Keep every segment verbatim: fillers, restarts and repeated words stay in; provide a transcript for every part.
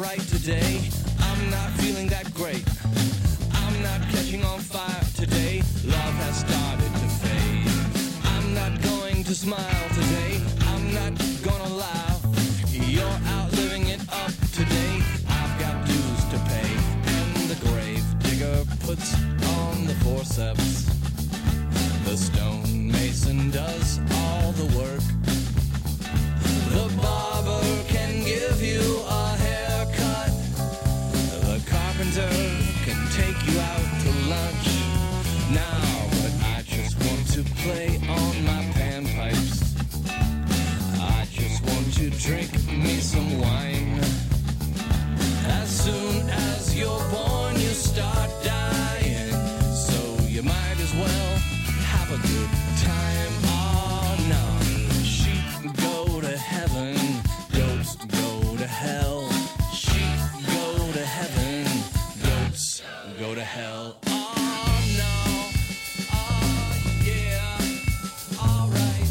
right today. I'm not feeling that great. I'm not catching on fire today. Love has started to fade. I'm not going to smile today. I'm not gonna lie. You're out living it up today. I've got dues to pay. And the grave digger puts on the forceps. The stonemason does all the work. The barber can give you a haircut. The carpenter can take you out to lunch. Now, but I just want to play on my panpipes. I just want to drink me some wine. As soon as you're born, you start dying. So you might as well have a good time. Oh no, sheep go to heaven, goats go to hell. Sheep go to heaven, goats go to hell. Oh no, oh yeah, alright.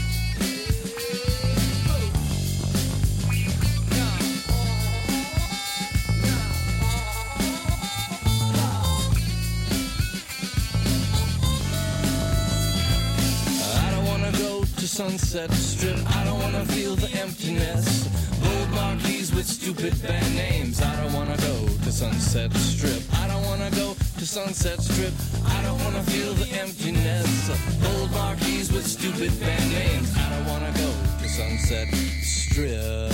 I don't wanna go to Sunset Strip. I don't wanna feel the emptiness. Old marquees with stupid band names. I don't wanna go to Sunset Strip. I don't wanna go to Sunset Strip. I don't wanna feel the emptiness. Old marquees with stupid band names. I don't wanna go to Sunset Strip.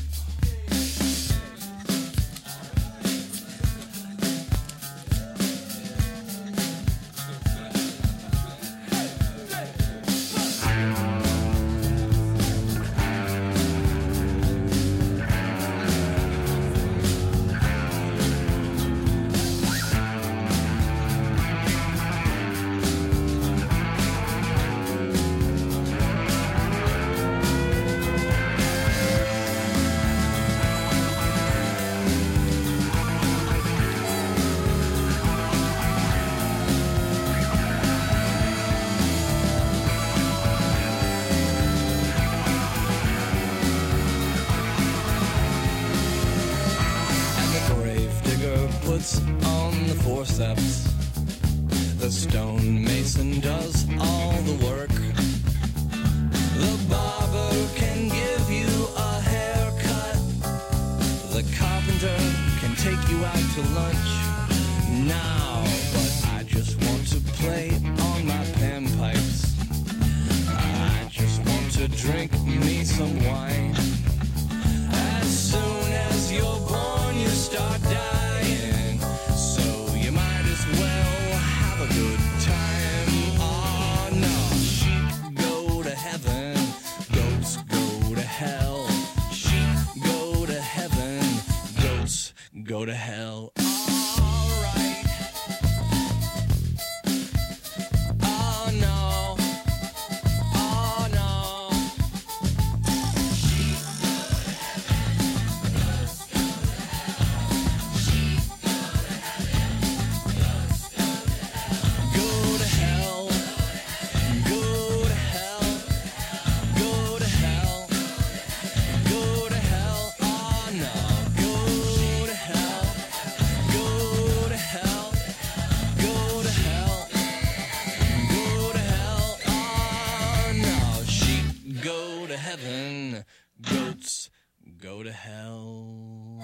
Puts on the forceps. The stonemason does all the work. The barber can give you a haircut. The carpenter can take you out to lunch. Now, but I just want to play on my panpipes. I just want to drink me some wine. As soon as you're born, you start dying. So you might as well have a good time. Oh no, sheep go to heaven, goats go to hell. Sheep go to heaven, goats go to hell. Alright. Oh no. Oh no. Sheep go to heaven, goats go to hell. Sheep go to heaven, goats go to hell. Go to hell. Go to hell. Go to hell. Go to hell. Oh no. Go to hell. Go to hell. Go to hell. Go to hell. Oh no. Sheep go to heaven. Goats go to hell.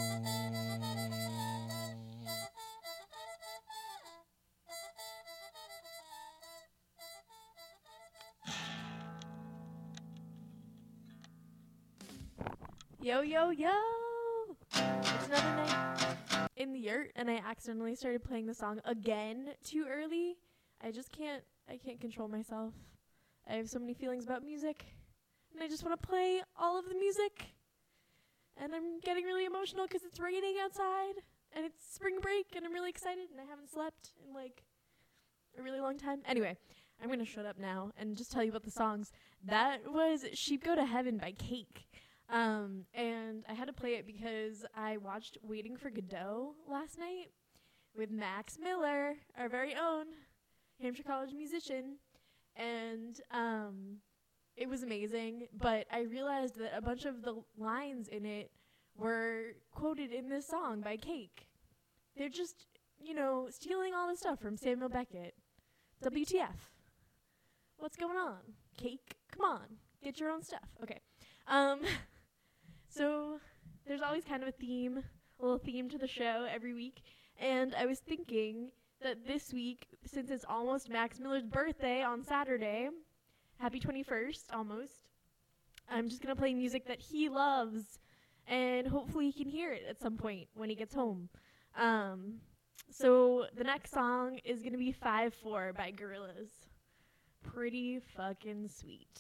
Yo, yo, yo! It's another night in the yurt, and I accidentally started playing the song again too early. I just can't, I can't control myself. I have so many feelings about music, and I just want to play all of the music. And I'm getting really emotional because it's raining outside, and it's spring break, and I'm really excited, and I haven't slept in, like, a really long time. Anyway, I'm going to shut up now and just tell you about the songs. That was Sheep Go to Heaven by Cake. Um, and I had to play it because I watched Waiting for Godot last night with Max Miller, our very own Hampshire College musician. And um, it was amazing, but I realized that a bunch of the lines in it were quoted in this song by Cake. They're just, you know, stealing all the stuff from Samuel Beckett. W T F? What's going on? Cake, come on, get your own stuff. Okay. Um, so there's always kind of a theme, a little theme to the show every week. And I was thinking that this week, since it's almost Max Miller's birthday on Saturday, happy twenty-first, almost, I'm just going to play music that he loves, and hopefully he can hear it at some point when he gets home. Um, so the next song is going to be five four by Gorillaz. Pretty fucking sweet.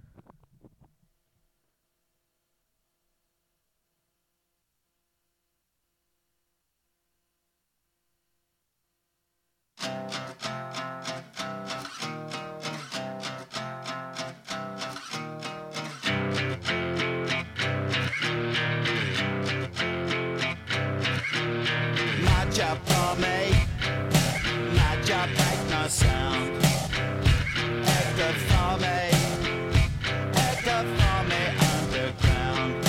Not your pomade, not your make no sound. Echo for me, echo for me underground.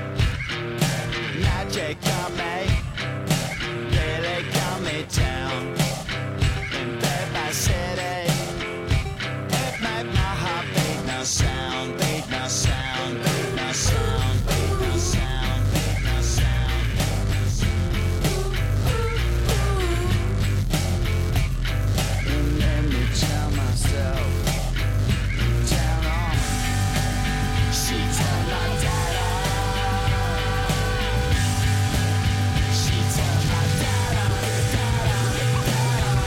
Magic got me, really got me down. In Bed Bath City, it made my heart beat no sound, beat no sound, beat no sound, beat no sound, beat no sound. And let me tell myself, down on. She turned my dad on. She turned my dad on, dad on, dad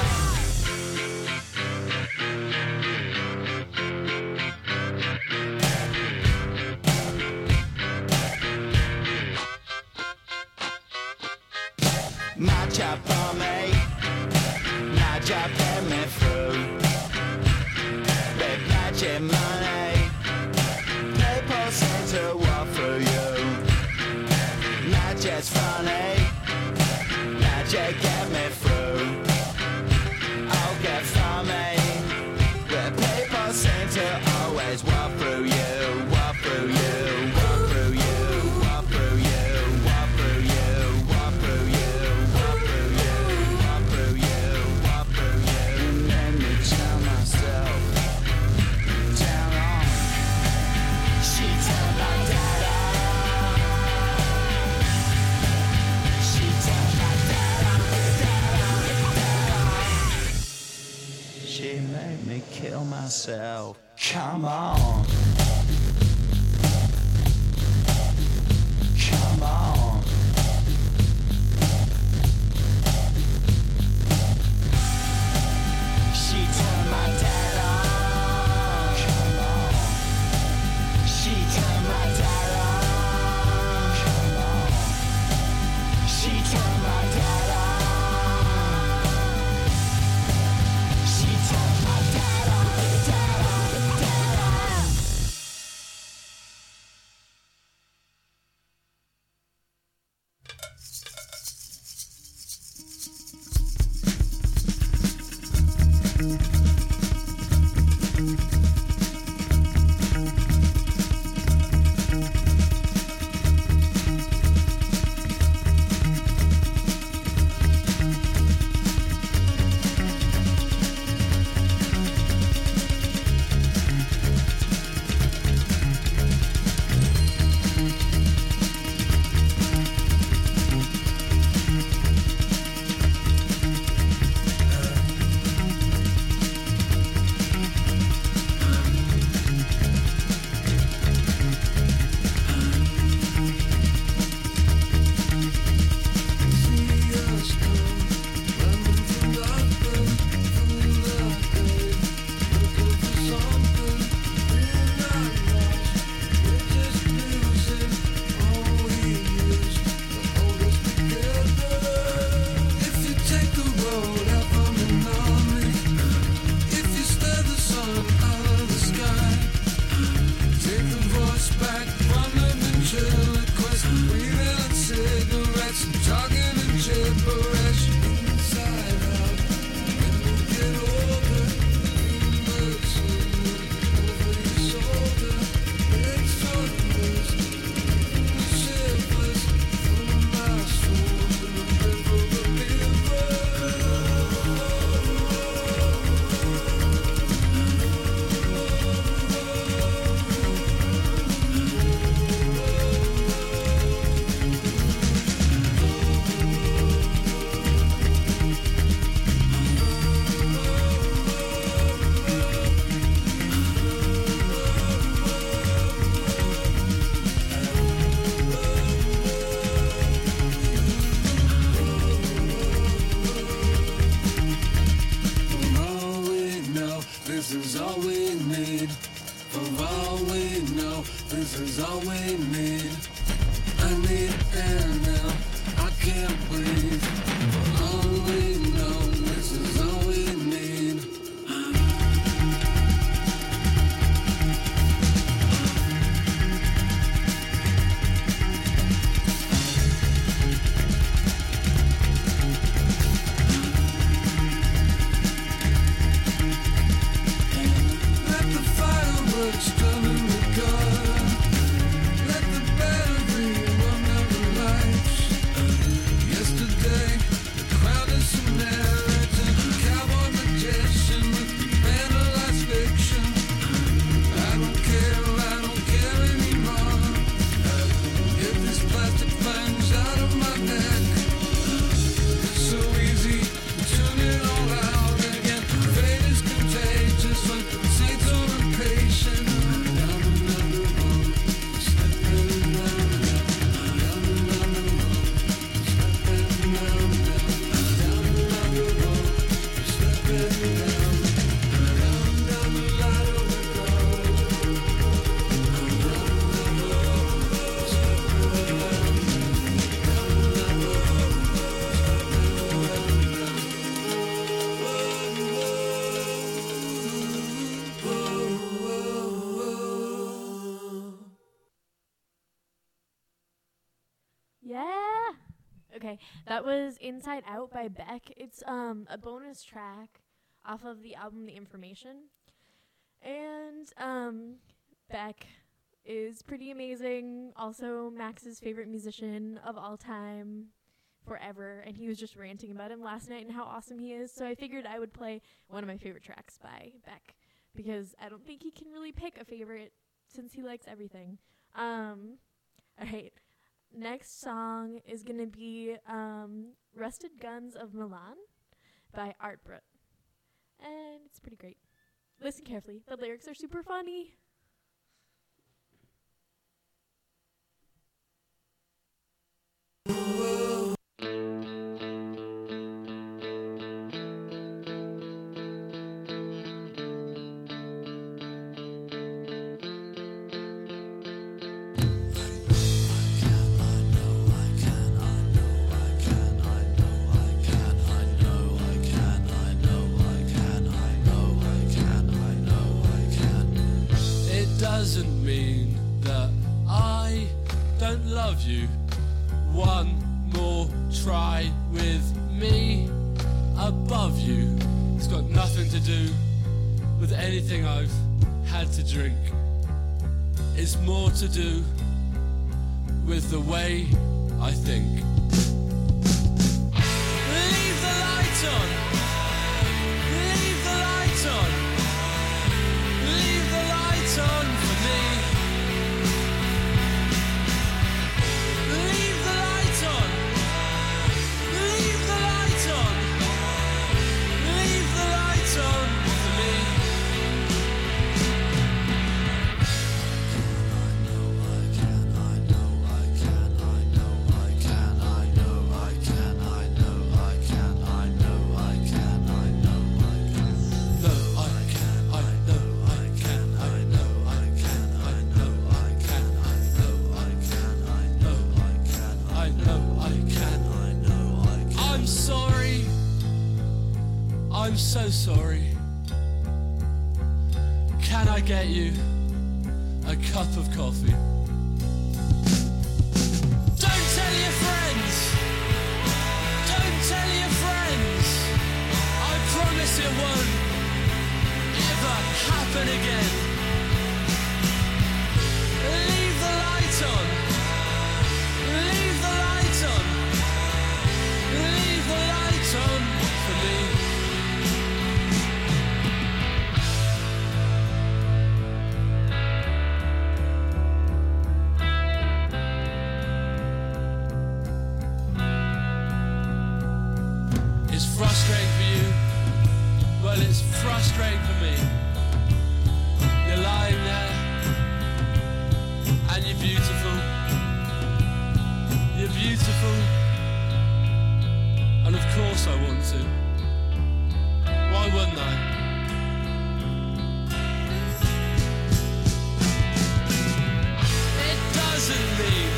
on. My job for me, my job get me through. With magic money, people seem to walk through you. Magic's funny, magic get me through. I'll get from me, where people seem to always walk through you, walk through you, walk through you, walk through you, walk through you, walk through you, walk through you, walk through you, walk through you. And let me tell myself, down on. She turned my dad on. She turned my dad on, dad on, dad on. She made me kill myself. Come on. Come on. She turned my dad on. Come on. She turned my dad on. Come on. She turned my dad on. She turned my dad on, dad on, dad on. Okay, that was Inside Out by Beck. It's um a bonus track off of the album The Information. And um Beck is pretty amazing. Also Max's favorite musician of all time forever, and he was just ranting about him last night and how awesome he is. So I figured I would play one of my favorite tracks by Beck because I don't think he can really pick a favorite since he likes everything. Um all right. Next song is going to be um, Rusted Guns of Milan by Art Brut. And it's pretty great. Listen carefully. The lyrics are super funny. Doesn't mean that I don't love you. One more try with me above you. It's got nothing to do with anything I've had to drink. It's more to do with the way I think. Leave the light on. Leave the light on. Leave the light on for me. Leave the light on. Leave the light on. Leave the light on for me. I know I can, I know I can, I know I can, I know I can, I know I can, I know I can. No, I can, I know I can, I know I can, I know I can, I know I can, I know I can, I know I can, I know I can. I'm sorry. I'm so sorry. Can I get you a cup of coffee? Don't tell your friends. Don't tell your friends. I promise it won't ever happen again. Leave the light on. Leave the light on. Leave the light on for me. It's frustrating for you. Well, it's frustrating for me. You're lying there, and you're beautiful. You're beautiful, and of course I want to. Why wouldn't I? It doesn't mean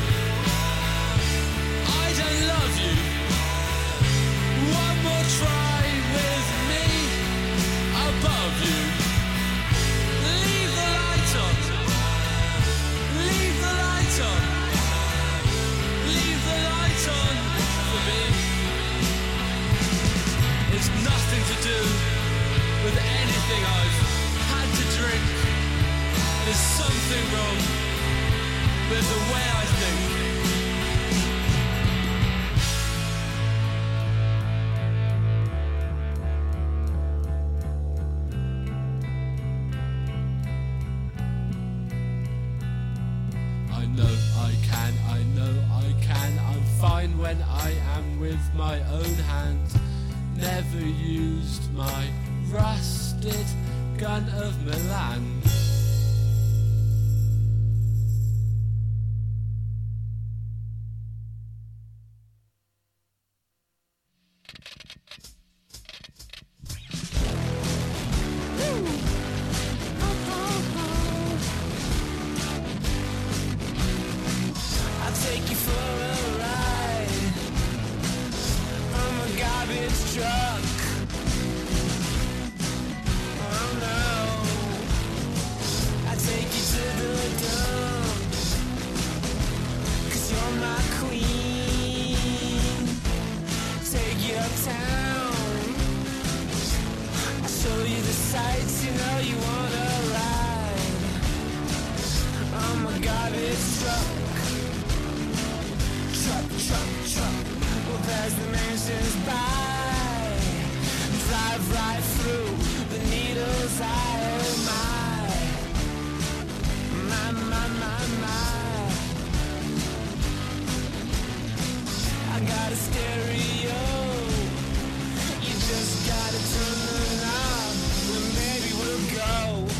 I don't love you. One more try with me above you. Leave the light on. Leave the light on. Leave the light on for me. It's nothing to do with anything I've had to drink. There's something wrong with the way I think. I know I can, I know I can. I'm fine when I am with my own hands. Never used my rusted gun of Milan. I'll take you for a ride. I'm a garbage truck. Oh no. I take you to the dump. 'Cause you're my queen. know you wanna ride on my garbage truck. Truck, truck, truck. We'll pass the mansions by. Drive right through the needle's eye. Oh my, my, my, my, my. I got a stereo. You just gotta turn the knob, and baby we'll go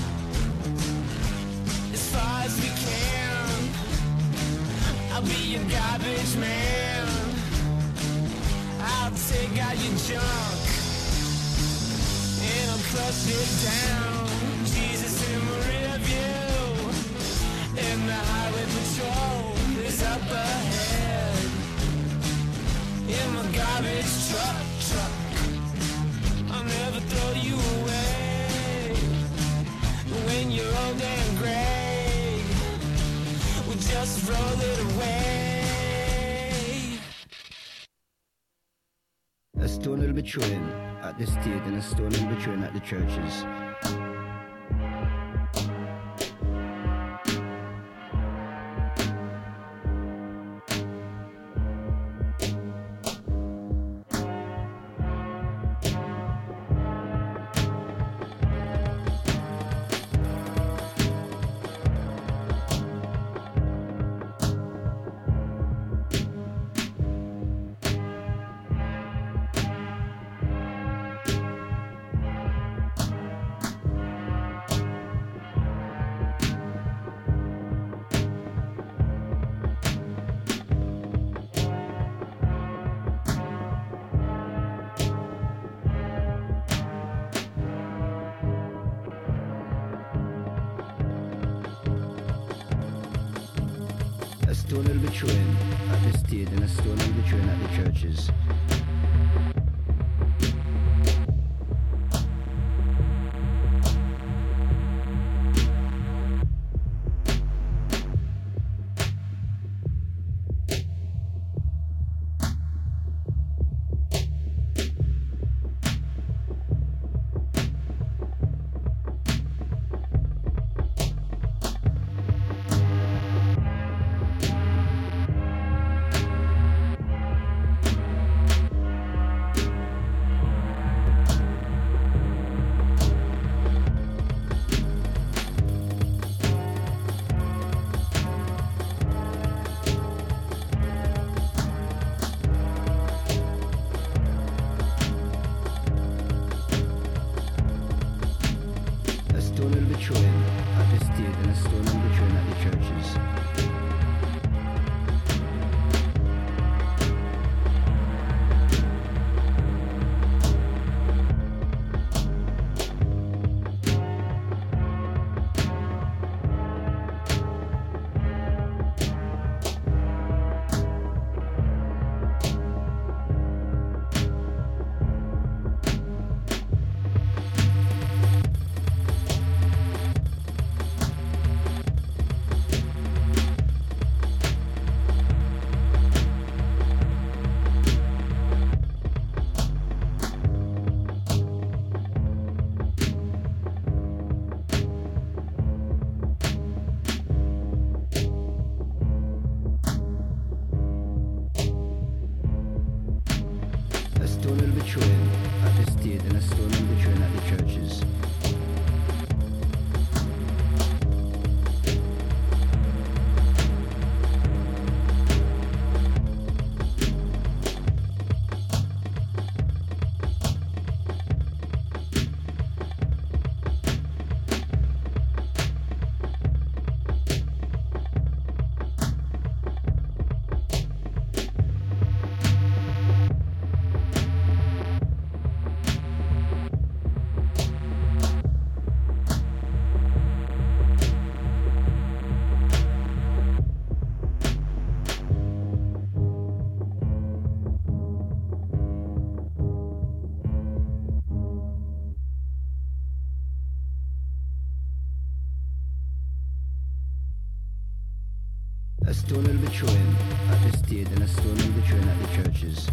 as far as we can. I'll be your garbage man. I'll take out your junk and I'll crush it down. Jesus in my rear view, and the highway patrol is up ahead. In my garbage truck, truck, I'll never throw you away. When you're old and gray, we'll just roll it away. A stone will be thrown at the state and a stone will be thrown at the churches. A stone will be thrown at the state and a stone will be thrown at the churches. A stone will be thrown at the state and a stone will be thrown at the churches. A stone will be thrown at the state and a stone will be thrown at the churches. A stone will be thrown at the state and a stone will be thrown at the churches.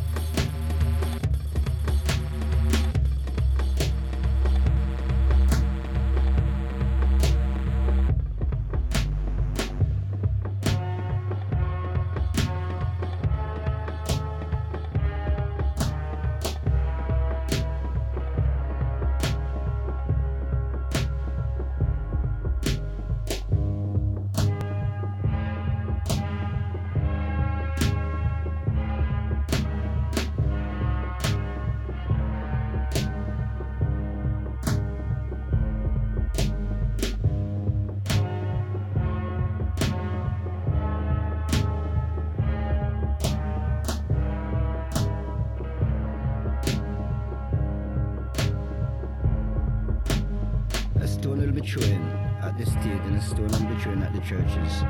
between at the state and a stone in between at the churches.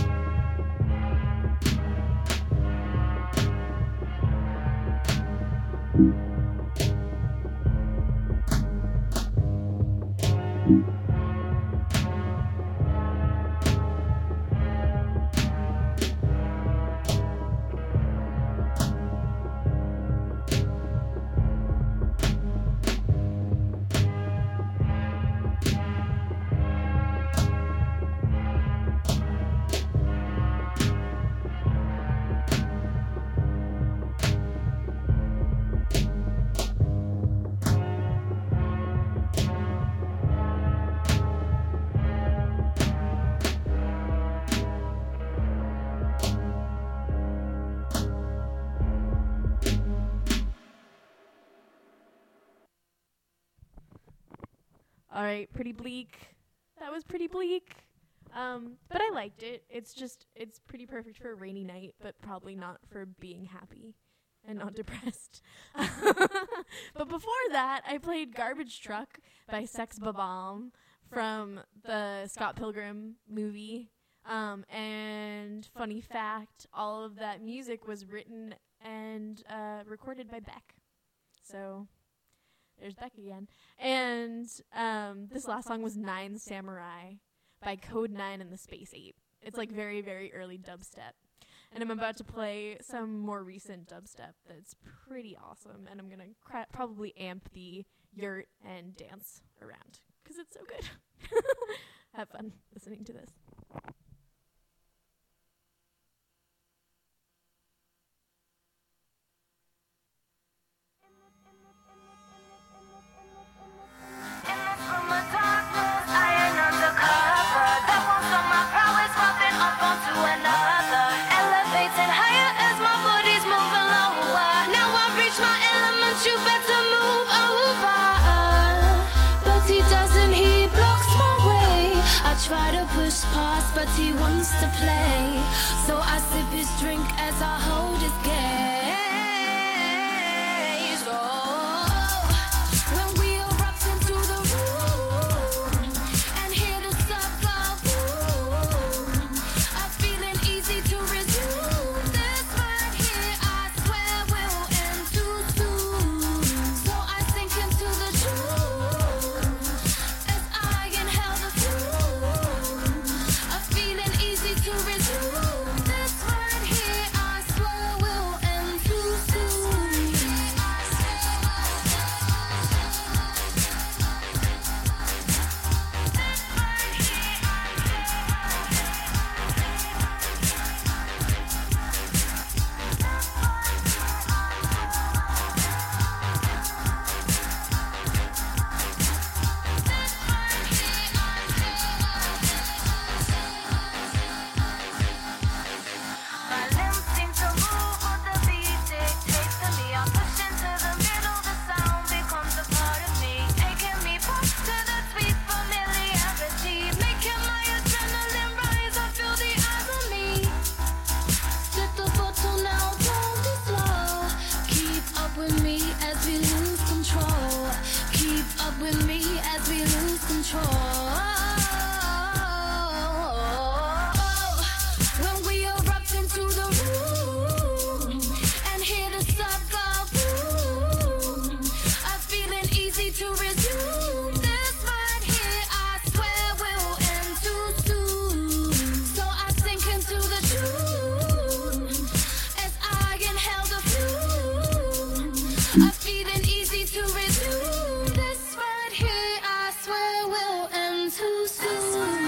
All right, pretty bleak. That was pretty bleak. Um, but I liked it. It's just, it's pretty perfect for a rainy night, but probably not for being happy and not depressed. But before that, I played Garbage Truck by Sex Bob-omb from the Scott Pilgrim movie. Um, and funny fact, all of that music was written and uh, recorded by Beck. So there's Beck again. And um, this last song was Nine Samurai by Code nine and the Space Ape. It's like very, very early dubstep. And I'm about to play some more recent dubstep that's pretty awesome. And I'm going to cra- probably amp the yurt and dance around because it's so good. Have fun listening to this. You better move over. But he doesn't, he blocks my way. I try to push past, but he wants to play. So I sip his drink as I hold his gaze. Oh, when we erupt into the room and hear the sub go boom, I'm feeling easy to resume. This right here, I swear will end too soon. So I sink into the truth as I inhale the fume. I'm feeling easy to resume. This right here, I swear will end too soon. My limbs seem to move with the beat dictates to me. I push into the middle, the sound becomes a part of me, taking me back to the sweet familiarity, making my adrenaline rise. I feel the eyes on me. Split the bottle now, don't be slow. Keep up with me as we lose control. Keep up with me as we lose control. When we erupt into the room and hear the sub go boom, I'm feeling easy to resume. This right here, I swear will end too soon. So I sink into the truth as I inhale the fume. I'm feeling easy to resume. This right here, I swear will end too soon.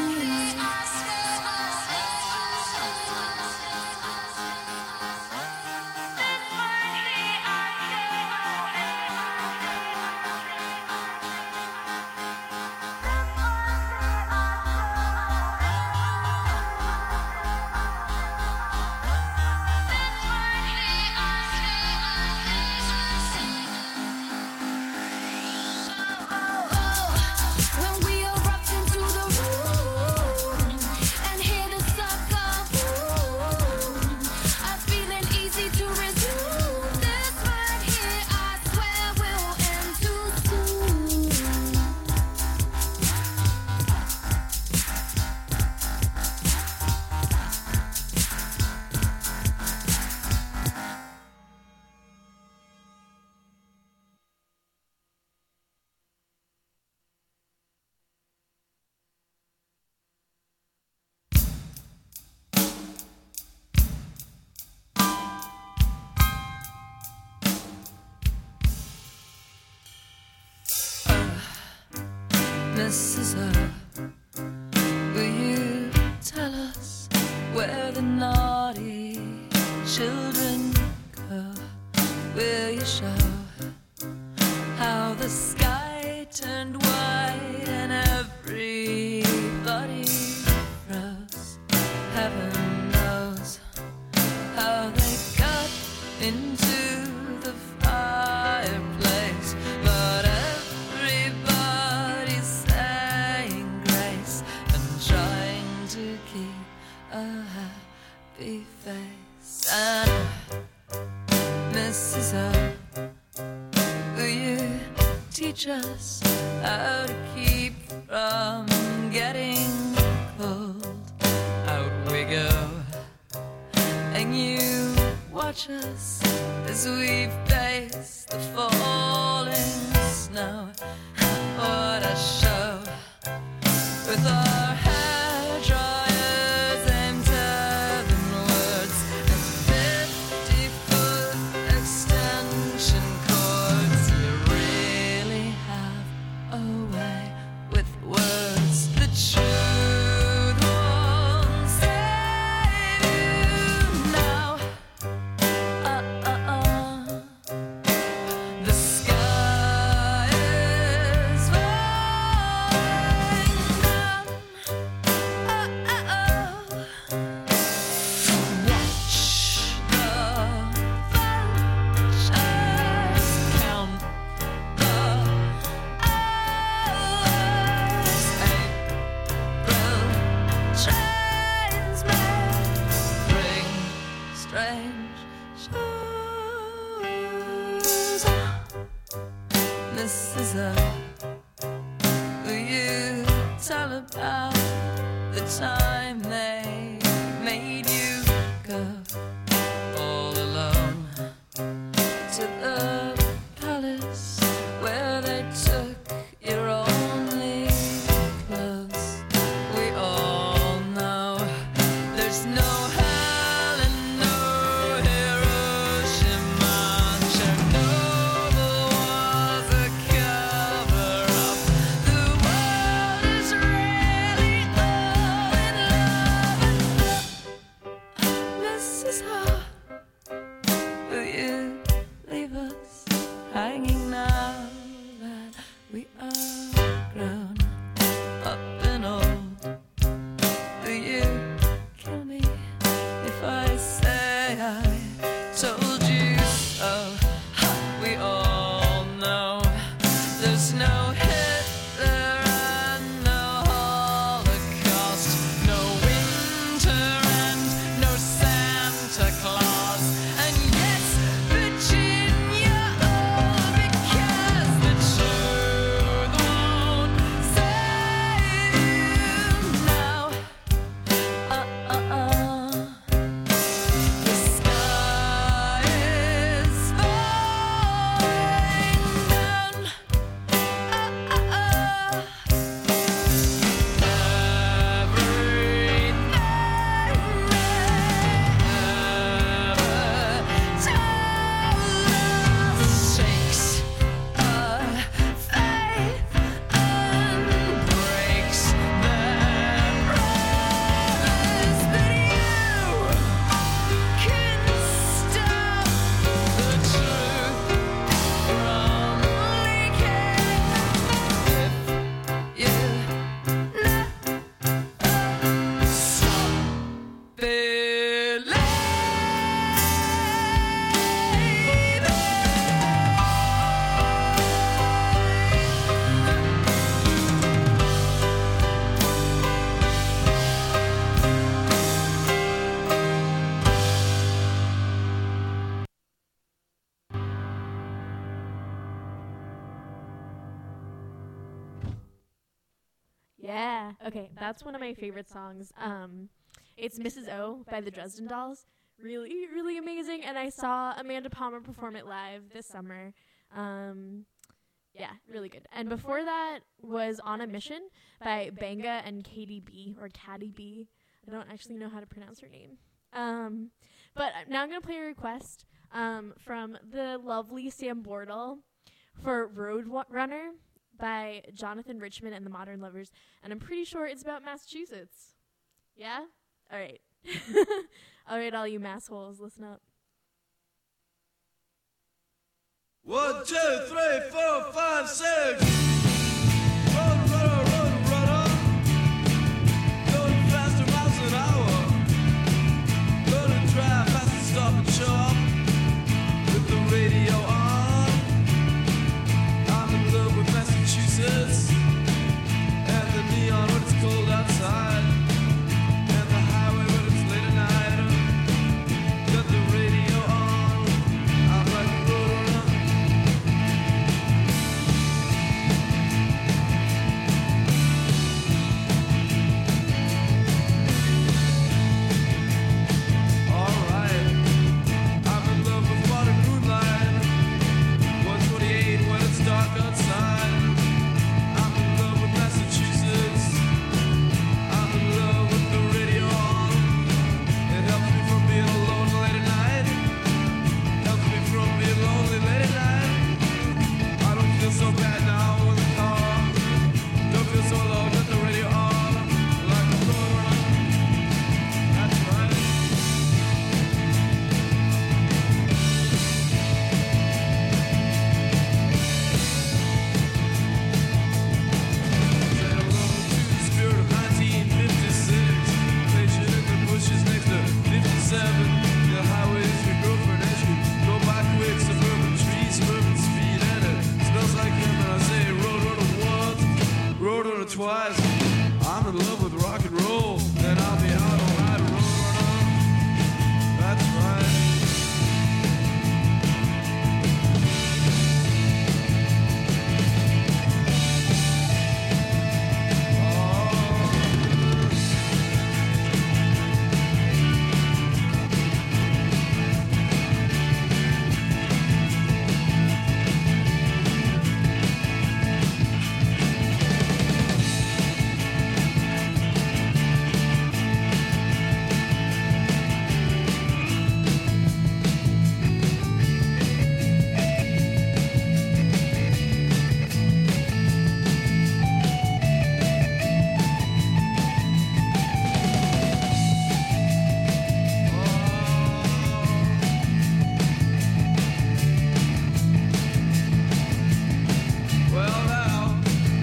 Missus O, will you tell us where the naughty children go? Will you show how the sky turned white and everybody froze? Heaven knows how they got into the fireplace, but everybody's saying grace and trying to keep a happy face. And Missus O, will you teach us how to keep from getting cold? Out we go, and you watch us as we face the falling snow. What a show, with our hair dryers aimed heavenwards and fifty-foot extension cords. You really have a way with words. The truth won't save you now. Uh-uh-uh. The sky is falling down. Uh-uh-uh. Watch the vultures count the hours. April trains may bring strange shows. Missus O, will you tell about the time they made you go all alone to the palace where they took your only clothes? We all know there's no hell and no Hiroshima. Chernobyl was a cover-up. The world is really all in love. Missus O, will you leave us hanging now that we are grown up and old? Will you kill me if I say I told you so? Ha, we all know there's no Hitler and no Holocaust, no winter and no Santa Claus. And yes, Virginia, oh, because the truth won't save you now. Uh-uh-uh. The sky is falling down. Uh-uh-uh. Everything may ever tell us shakes our faith and breaks their promise, but you can stop the truth from leaking if you never stop believing. Yeah. Okay, that's one of my favorite songs. Um, it's Missus O by the Dresden Dolls. Really, really amazing. And I saw Amanda Palmer perform it live this summer. Um, yeah, really good. And before that was On a Mission by Banga and Katie B, or Caddy B. I don't actually know how to pronounce her name. Um, but now I'm going to play a request um, from the lovely Sam Bordel for Road Wa- Runner by Jonathan Richman and the Modern Lovers, and I'm pretty sure it's about Massachusetts. Yeah? All right. All right, all you massholes, listen up. One, two, three, four, five, six. Run, run, run, run, run. Going faster miles an hour. Gonna drive fast and stop and shop. With the radio on. I'm in love with Massachusetts. And the neon when it's cold outside. And the highway when it's late at night. Got the radio on. I'm like a roadrunner. Alright, I'm in love with modern moonlight. one twenty-eight when it's dark outside. I'm in love with Massachusetts. I'm in love with the radio on. It helps me from being alone late at night. Helps me from being lonely late at night. I don't feel so bad now in the car. Don't feel so low, got the radio on. Like a roadrunner. That's right. Said hello to the spirit of nineteen fifty-six. Patient in the bushes next to fifty-seven. The highway's your girlfriend as you go by quick. Suburban trees, suburban speed, and it smells like him. And I say roadrunner once, roadrunner twice. I'm in love with rock and roll, and I'll be out all night, roadrunner. That's right. Well now,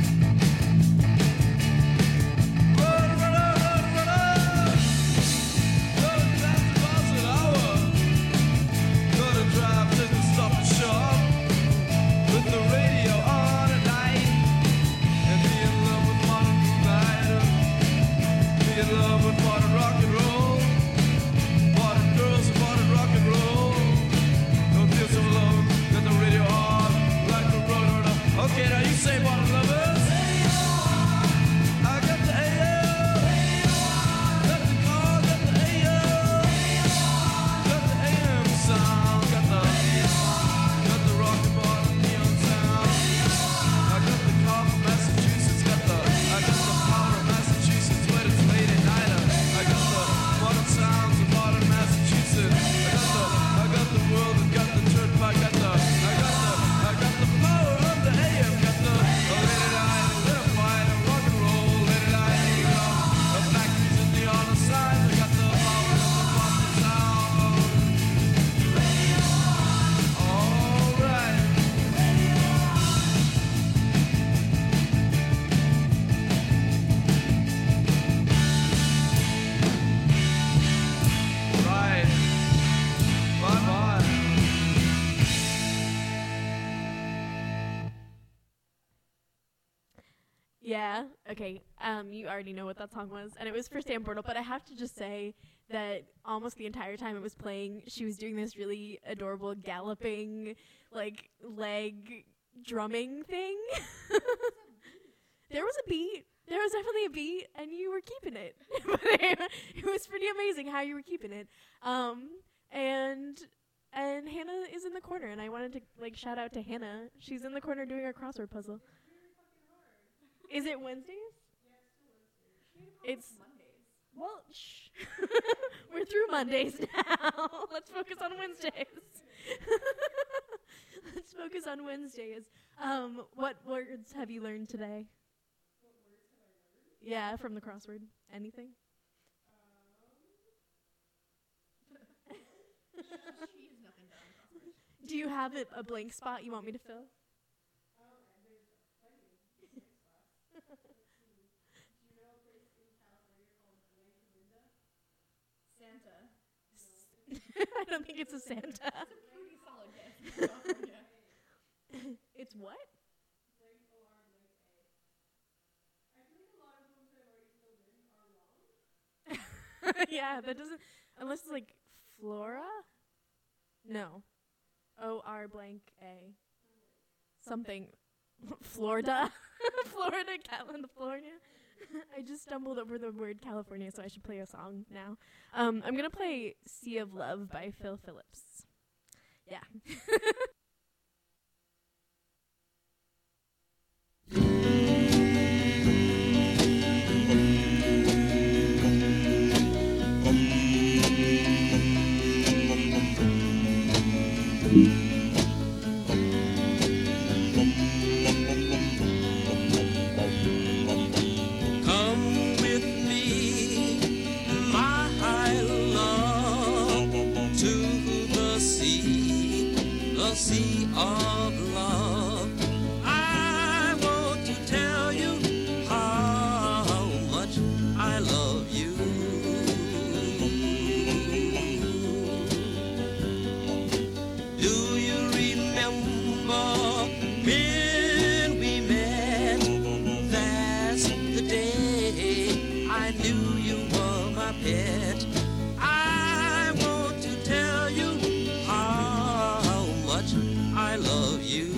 roadrunner, roadrunner, going fast miles an hour. Gonna drive to the stop and shop with the radio on at night, and be in love with modern moonlight, be in love with modern rock and roll, modern girls and modern rock and roll. Don't feel so alone, got the radio on like a roadrunner. Okay, now you say modern lovers. I got the A O. Got the car, got the A O. Got the A M sound, got the got the rock and modern neon sound. I got the car from Massachusetts, got the I got the power of Massachusetts when it's late at night. I got the modern sounds of modern Massachusetts. I got the I got the world and got the turnpike, got the I got the I got the power of the A M, got the oh, late at night, lit up white and rock and roll, late at night, here you go. The factories and the on the side, I got the power of the modern sound. All right. Right. Bye-bye. Yeah, okay. Um, you already know what that song was, and it was for Sam Bortle, but I have to just say that almost the entire time it was playing, she was doing this really adorable galloping, like, leg drumming thing. There was a beat. There was definitely a beat, and you were keeping it. But it, it was pretty amazing how you were keeping it. Um, and and Hannah is in the corner, and I wanted to, like, shout out to Hannah. She's in the corner doing our crossword puzzle. Is it Wednesdays? It's well, shh. We're through Mondays now. Let's focus on Wednesdays. Let's focus on Wednesdays. Um, what words have you learned today? What words have I learned? Yeah, from the crossword. Anything? Do you have a, a blank spot you want me to fill? I don't think it's a Santa. It's a pretty solid guess. It's what? Yeah, that doesn't, unless it's like Flora? No. O R blank A. Something. Florida? Florida, California. I just stumbled over the word California, so I should play a song now. Um, I'm going to play Sea of Love by Phil Phillips. Yeah. Sea of love. I want to tell you how much I love you. Do you remember when we met? That's the day I knew you were my pet. I want to tell you I love you.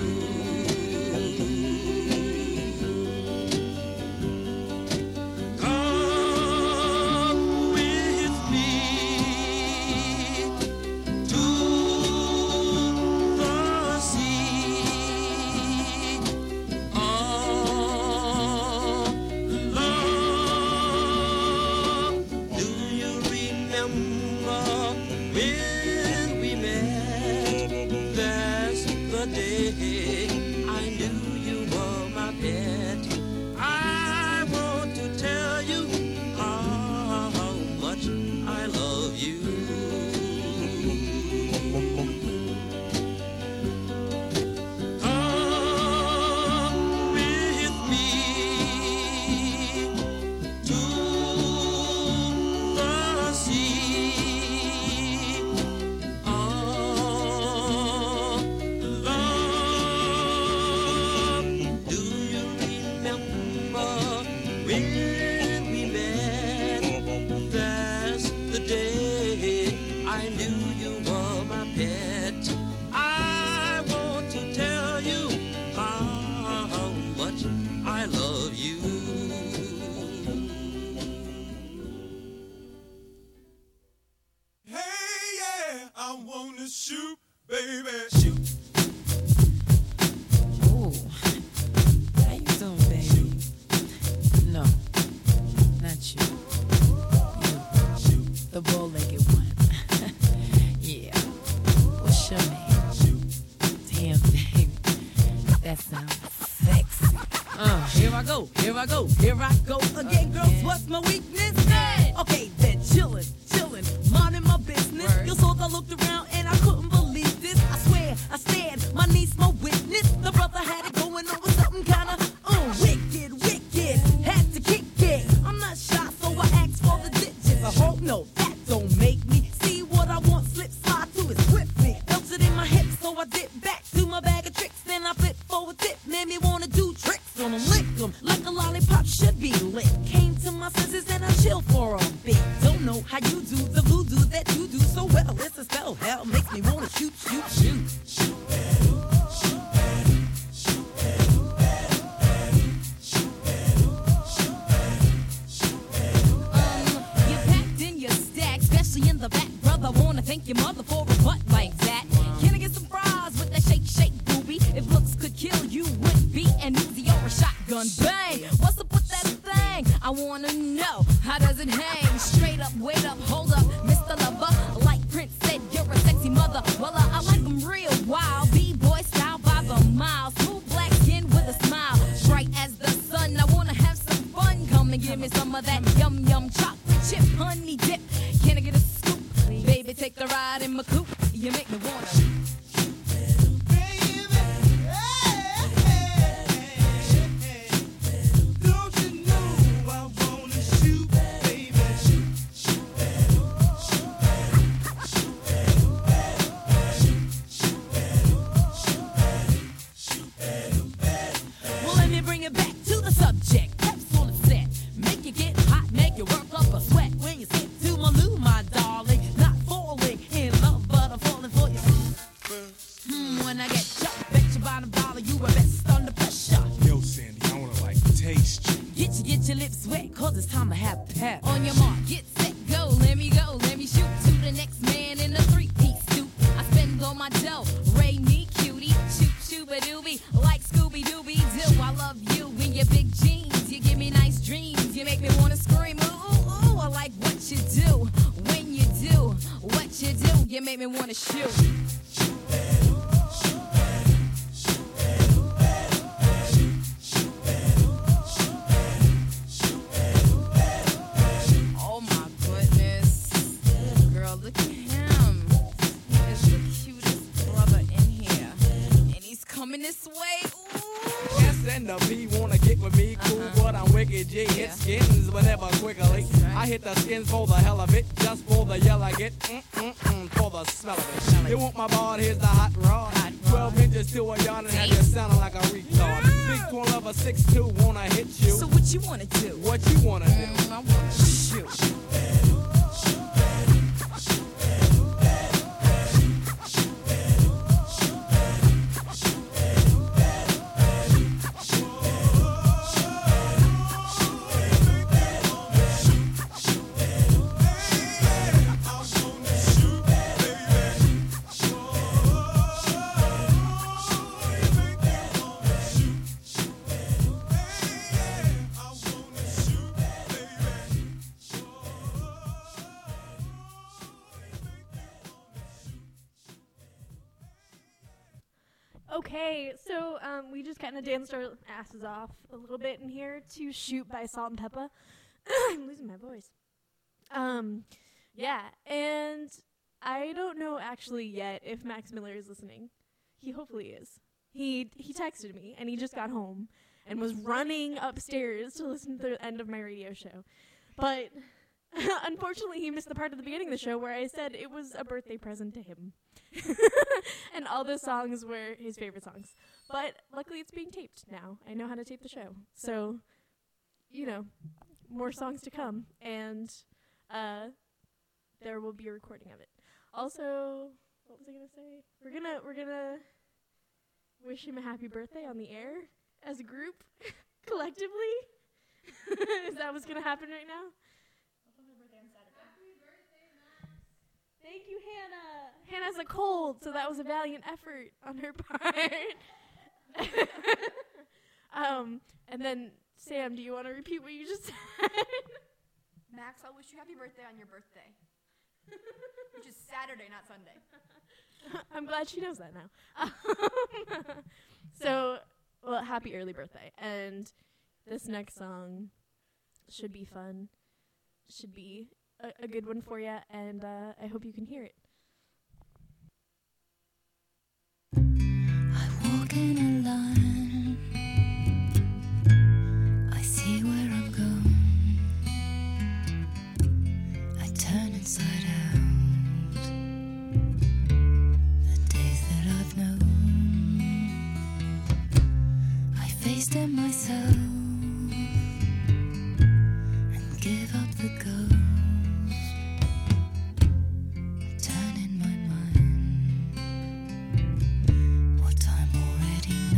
Come with me to the sea of love. Do you remember when we met? That's the day I knew you were my pet. I want to tell you how much I love you. Come with me to the sea of love. Do you remember when we met? That's the day I knew you were my pet. I want to tell you how much I love you. Hey, yeah, I wanna shoot, baby. Shoot. Ooh, how you doing, baby? No, not you. You, the bow-legged one. Yeah. What's your name? Damn, baby, that sounds sexy. Uh, here I go, here I go, here I go again, girls. What's my weakness? Okay, then chillin', chillin', minding my business. Word. You saw I looked around and I couldn't believe this. I swear, I stared, my niece, my witness. The brother had it going on with something kinda uh, wicked, wicked. Had to kick it. I'm not shy, so I asked for the digits. I hope no, that don't make me see what I want. Slip, slide to it swiftly. Felt it in my hips, so I dip back to my bag of tricks. Then I flip forward, dip, made me wanna do tricks on them, lick them like a lollipop should be lit. Came to my senses and I chill for a bit. Don't know how you do the voodoo that you do so well. It's a spell, hell makes me wanna shoot, shoot, shoot. Shoot, You packed in your stack, especially in the back, brother. Wanna thank your mother for a butt like that. Can I get some fries with that shake, shake, booby? If looks could kill you, would be an Uzi or a shotgun. Bang! What's up with that thing? I wanna know, how does it hang? Straight up, wait up, hold up, Mister Lover. Like Prince said, you're a sexy mother. Well, uh, I like 'em real wild, B-boy style. super doobie, like Scooby Dooby Doo. I love you in your big jeans. You give me nice dreams. You make me wanna scream. Ooh, ooh, ooh. I like what you do when you do what you do. You make me wanna shoot. Oh my goodness, girl, look at him. He is the cutest brother in here, and he's coming this way. Ooh. S and the B wanna get with me, cool, Uh-huh. but I'm wicked G. Yeah. Hit skins whenever quickly. right. I hit the skins for the hell of it, just for the yell I get, mm mm mm, for the smell of it. Smell it. You want my bard? Here's the hot rod. Hot Twelve rod. inches to a yard and have you sounding like a retard. Big twelve of a six two wanna hit you. So what you wanna do? What you wanna do? Mm, I wanna shoot. Okay, so um, we just kind of danced our asses off a little bit in here to Shoot by Salt and Peppa. I'm losing my voice. Um, yeah, and I don't know actually yet if Max Miller is listening. He hopefully is. He he texted me, and he just got home and was running upstairs to listen to the end of my radio show. But unfortunately, he missed the part of the beginning of the show where I said it was a birthday present to him. And all the songs were his favorite songs. But luckily it's being taped now. I know how to tape the show. So, you know, more songs to come. And uh, there will be a recording of it. Also, what was I going to say? We're going to we're gonna wish him a happy birthday on the air as a group, collectively. Is that what's going to happen right now? Thank you, Hannah. Hannah's a cold, so that was a valiant effort on her part. um, and then, Sam, do you want to repeat what you just said? Max, I wish you happy birthday on your birthday. Which is Saturday, not Sunday. I'm glad she knows that now. So, well, happy early birthday. And this next song should be fun. Should be a, a good one for you, and uh, I hope you can hear it. I walk in a line. I see where I'm going. I turn inside out. The days that I've known, I face them myself and give up the ghost. Turn in my mind what I'm already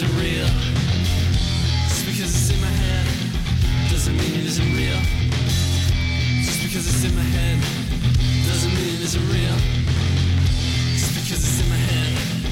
isn't real. Just because it's in my head doesn't mean it isn't real. Just because it's in my head doesn't mean it isn't real. Just because it's in my head.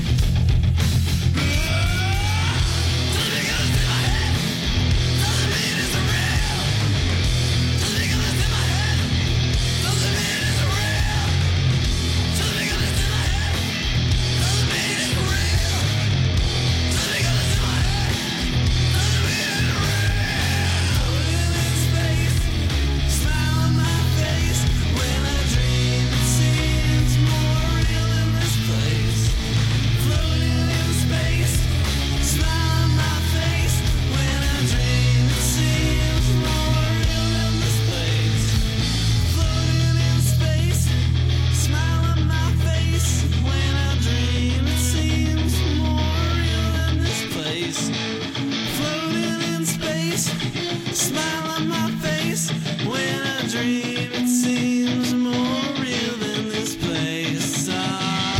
Just because it's in my head doesn't mean it isn't real. Just because it's in my head doesn't mean it isn't real. Just because it's in my head doesn't mean it isn't real. Just because it's in my head doesn't mean it isn't real. Floating in space, smile on my face. When I dream, it seems more real in this place. Floating in space, smile on my face. When I dream, it seems more real in this place. Floating in space, smile on my face. When I dream, it seems more real in this place. Floating in space, smile on my face. When I dream, it seems more real than this place. Ah.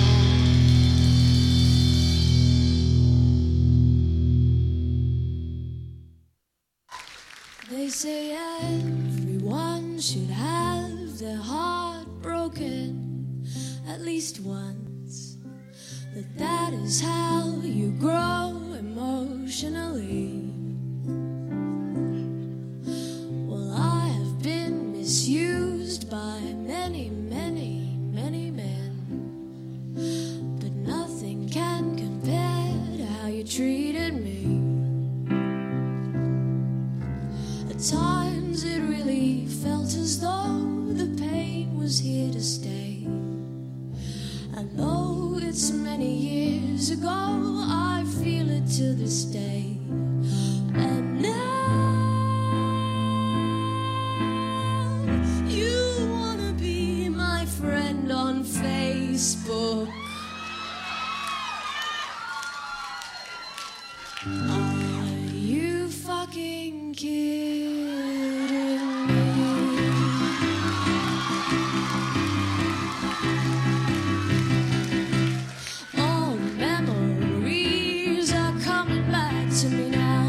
They say everyone should have their heart broken at least once. That that is how you grow emotionally. Well, I have been misused by many, many, many men, but nothing can compare to how you treated me. At times it really felt as though the pain was here to stay. And though it's many years ago, I feel it to this day. And now you wanna be my friend on Facebook. Are you fucking kidding me? All memories are coming back to me now.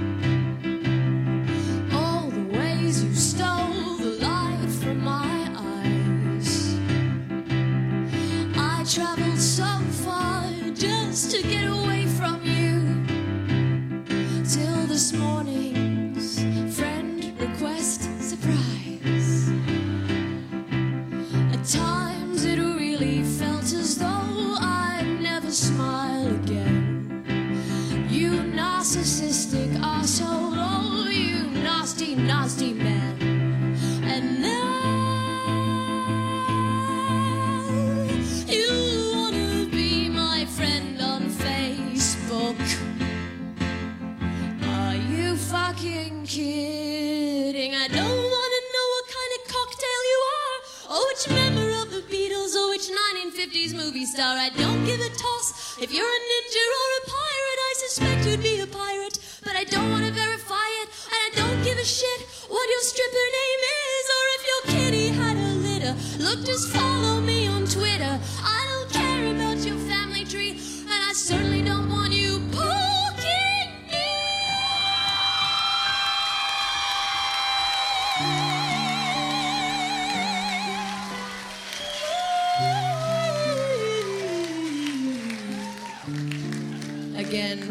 All the ways you stole the light from my eyes. I traveled so far just to get away from you. Till this morning's friend request surprise. At times it really felt as though I'd never smile again. You narcissistic asshole, oh you nasty, nasty man. And now you wanna be my friend on Facebook. Are you fucking kidding? I don't wanna know what kind of cocktail you are, or which member of the Beatles, or which nineteen fifties movie star. I don't give a toss if you're a ninja or a pirate. I suspect you'd be a pirate, but I don't wanna verify it. And I don't give a shit what your stripper name is, or if your kitty had a litter. Look, just follow me on Twitter. I don't care about your family tree, and I certainly don't want you poking me. Again.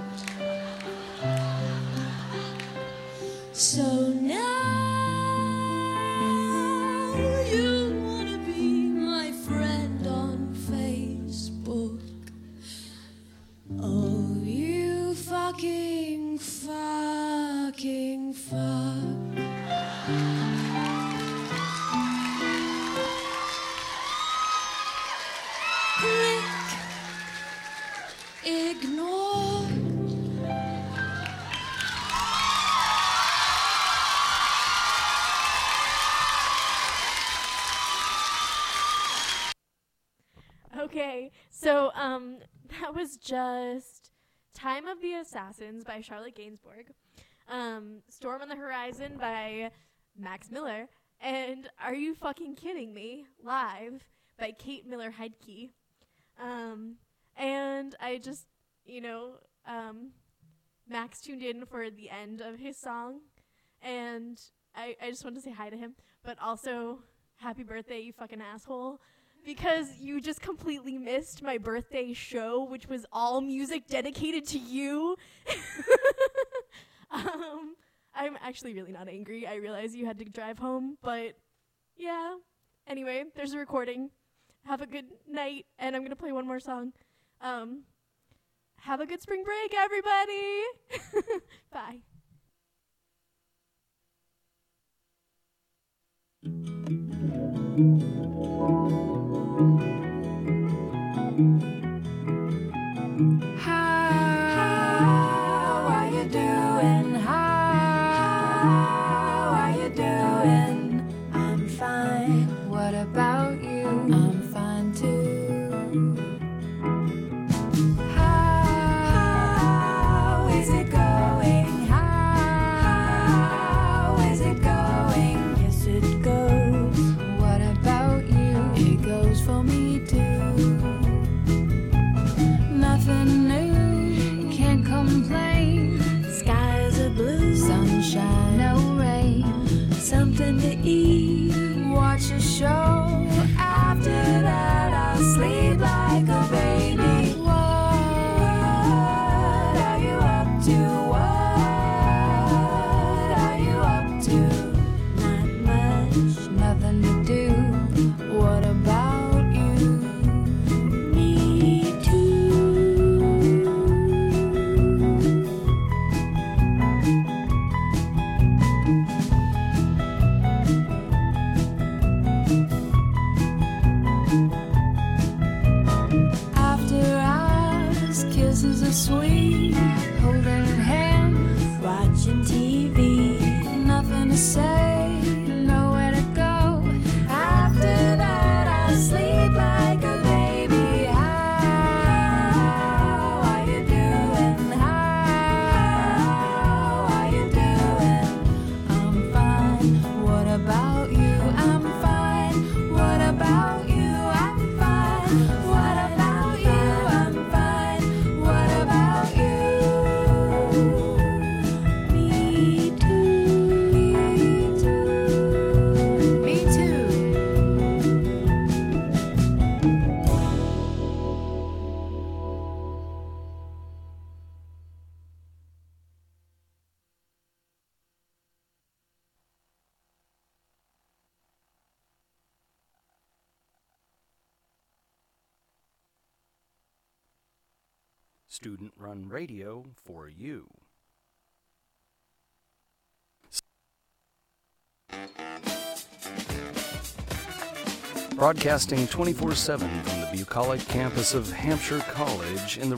So now you wanna be my friend on Facebook. Oh, you fucking, fucking fuck. Click. Ignore. Okay, so um, that was just Time of the Assassins by Charlotte Gainsbourg, um, Storm on the Horizon by Max Miller, and Are You Fucking Kidding Me? Live by Kate Miller Heidke. Um, and I just, you know, um, Max tuned in for the end of his song, and I, I just wanted to say hi to him, but also happy birthday, you fucking asshole, because you just completely missed my birthday show, which was all music dedicated to you. um, I'm actually really not angry. I realize you had to drive home, but yeah. Anyway, there's a recording. Have a good night, and I'm going to play one more song. Um, have a good spring break, everybody. Bye. How are you doing? How are you doing? I'm fine. What about you? I'm fine too. How is it going? How is it going? Yes, it goes. What about you? It goes for me too. Nothing new, can't complain. Skies are blue, sunshine, no rain. Something to eat, watch a show. After that, I'll sleep like a baby. What are you up to? What are you up to? Not much, nothing to do. What about you? Me too. After hours, kisses are sweet, holding hands, watching T V. Nothing to say, nowhere to go. After that, I'll sleep like a baby. How are you doing? How are you doing? I'm fine. What about you? I'm fine. What about you? I'm fine. What about you? I'm fine. What about you? Me too. Me too. Student-run radio for you. Broadcasting twenty-four seven from the bucolic campus of Hampshire College in the